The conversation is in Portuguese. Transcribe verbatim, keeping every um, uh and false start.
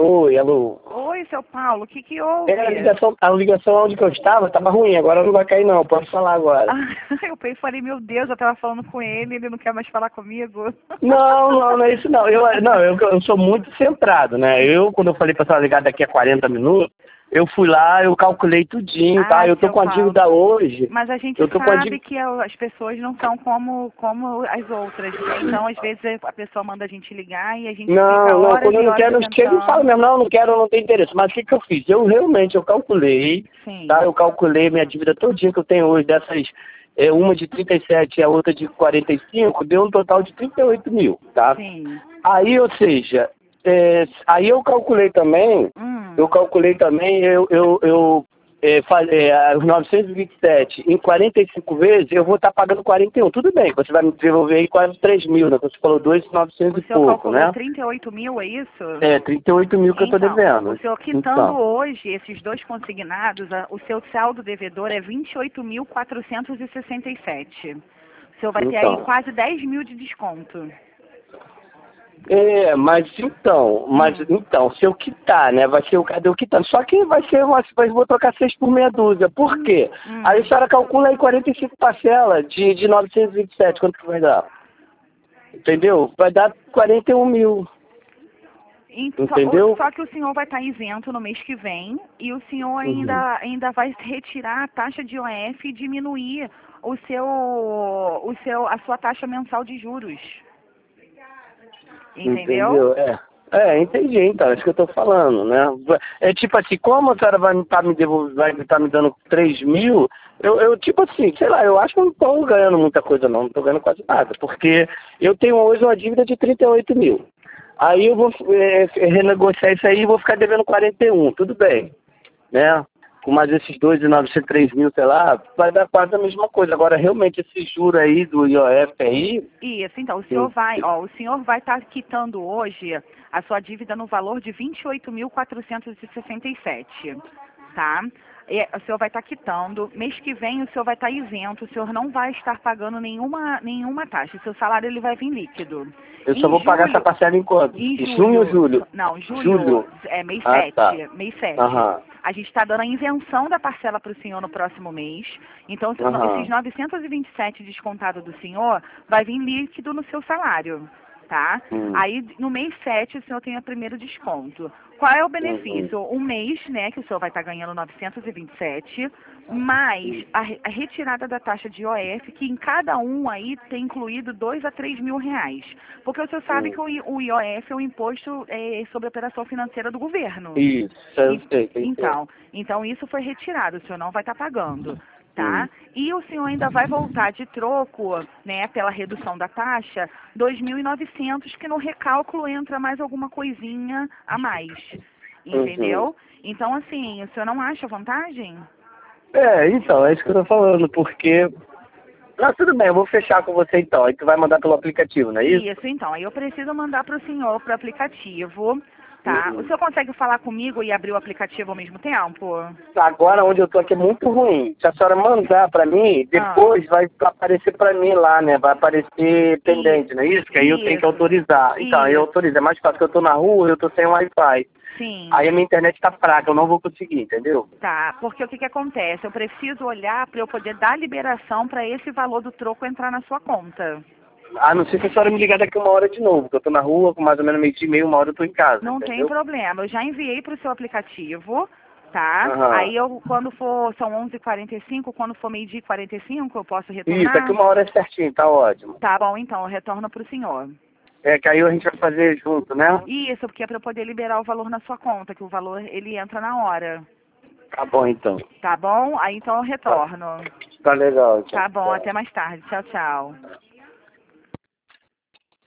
Oi, alô. Oi, seu Paulo, o que que houve? É, a ligação, a ligação onde que eu estava estava ruim, agora não vai cair não, pode falar agora. Ah, eu pensei, falei, meu Deus, eu tava falando com ele, ele não quer mais falar comigo. Não, não, não é isso não. Eu, não, eu, eu sou muito centrado, né? Eu, quando eu falei pra ela ligar daqui a quarenta minutos, eu fui lá, eu calculei tudinho, Ah, tá? Eu tô seu com a Paulo. dívida hoje. Mas a gente Eu tô com a sabe dívida... que a- as pessoas não são como, como as outras, né? Então, às vezes, a pessoa manda a gente ligar e a gente fica Não, não, horas quando eu e não horas quero, eu chego e falo tentando. mesmo, não, não quero, não tenho interesse. Mas o que que eu fiz? Eu realmente, eu calculei, Sim, tá? Eu calculei minha dívida todinha que eu tenho hoje, dessas, é, uma de trinta e sete e a outra de quarenta e cinco, deu um total de trinta e oito mil, tá? sim. Aí, ou seja, é, aí eu calculei também, Hum. eu calculei também, eu, eu, eu é, fa- é, os novecentos e vinte e sete em quarenta e cinco vezes, eu vou estar pagando quarenta e um. Tudo bem, você vai me devolver aí quase três mil, né? Você falou dois mil e novecentos O e senhor pouco, calculou né? trinta e oito mil, é isso? É, trinta e oito mil que eu tô Então, devendo. o senhor quitando Então, hoje esses dois consignados, a- o seu saldo devedor é vinte e oito mil quatrocentos e sessenta e sete. O senhor vai ter aí então. quase dez mil de desconto. É, mas então, mas Hum. então, se eu quitar, né? Vai ser o cadê eu quitando. Só que vai ser uma, mas vou trocar seis por meia dúzia. Por quê? Hum. Aí a senhora calcula aí quarenta e cinco parcelas de, de novecentos e vinte e sete, quanto que vai dar? Entendeu? Vai dar quarenta e um mil. Então, Entendeu? só que o senhor vai estar isento no mês que vem e o senhor Uhum. ainda, ainda vai retirar a taxa de I O F e diminuir o seu, o seu, a sua taxa mensal de juros. Entendeu? Entendeu? É. É, entendi, então, é isso que eu tô falando, né? É tipo assim, como a senhora vai estar me devolvendo, vai estar me dando três mil, eu, eu, tipo assim, sei lá, eu acho que eu não tô ganhando muita coisa não, não tô ganhando quase nada, porque eu tenho hoje uma dívida de trinta e oito mil. Aí eu vou é, renegociar isso aí e vou ficar devendo quarenta e um, tudo bem, né? Com mais esses dois e novecentos, três mil, sei lá, vai dar quase a mesma coisa. Agora, realmente, esse juro aí do I O F aí... Isso, então, o senhor vai, ó, o senhor vai estar quitando hoje a sua dívida no valor de vinte e oito mil quatrocentos e sessenta e sete, tá? E o senhor vai estar quitando, mês que vem o senhor vai estar isento, o senhor não vai estar pagando nenhuma, nenhuma taxa, o seu salário ele vai vir líquido. Eu só Em vou pagar essa julho, parcela em quanto? em Em junho ou julho, julho? não, julho, Julho. é mês Ah, tá. sete, mês sete. Aham. A gente está dando a isenção da parcela para o senhor no próximo mês. Então, se- esses Aham. novecentos e vinte e sete descontado do senhor vai vir líquido no seu salário, tá? Hum. Aí, no mês sete, o senhor tem o primeiro desconto. Qual é o Uhum. benefício? Um mês, né, que o senhor vai estar ganhando novecentos e vinte e sete, mais a, re- a retirada da taxa de I O F, que em cada um aí tem incluído dois a três mil reais. Porque o senhor sabe Hum. que o, I- o I O F é o imposto é, sobre a operação financeira do governo. Isso, eu E- sei, tem que ter. Então, então isso foi retirado, o senhor não vai estar pagando, Hum. tá? E o senhor ainda vai voltar de troco, né, pela redução da taxa, dois mil e novecentos, que no recálculo entra mais alguma coisinha a mais, entendeu? Uhum. Então, assim, o senhor não acha vantagem? É, então, é isso que eu tô falando, porque... Não, tudo bem, eu vou fechar com você então. Aí tu vai mandar pelo aplicativo, não é isso? Isso, então, aí eu preciso mandar para o senhor para o aplicativo, tá? O Uhum. senhor consegue falar comigo e abrir o aplicativo ao mesmo tempo? Agora onde eu tô aqui é muito ruim. Se a senhora mandar pra mim, Ah. depois vai aparecer pra mim lá, né? Vai aparecer pendente, não é isso? Que aí eu tenho que Isso. autorizar. Então, aí eu Isso. autorizo. É mais fácil que eu tô na rua, eu tô sem Wi-Fi. Sim. Aí a minha internet tá fraca, eu não vou conseguir, entendeu? Tá, porque o que que acontece? Eu preciso olhar para eu poder dar liberação para esse valor do troco entrar na sua conta. A não ser que a senhora me ligar daqui uma hora de novo, porque eu tô na rua, com mais ou menos meio dia e meio, uma hora eu tô em casa, Não tem entendeu? problema, eu já enviei para o seu aplicativo, tá? Aham. Aí eu, quando for, são onze e quarenta e cinco, quando for meio-dia e quarenta e cinco, eu posso Isso, daqui retornar? uma hora é certinho, tá ótimo. Tá bom, então, eu retorno para o senhor. É que aí a gente vai fazer junto, né? Isso, porque é para eu poder liberar o valor na sua conta, que o valor, ele entra na hora. Tá bom então. Tá bom? Aí então eu retorno. Tá legal. Tchau, Tá bom, tchau. até mais tarde. Tchau, tchau.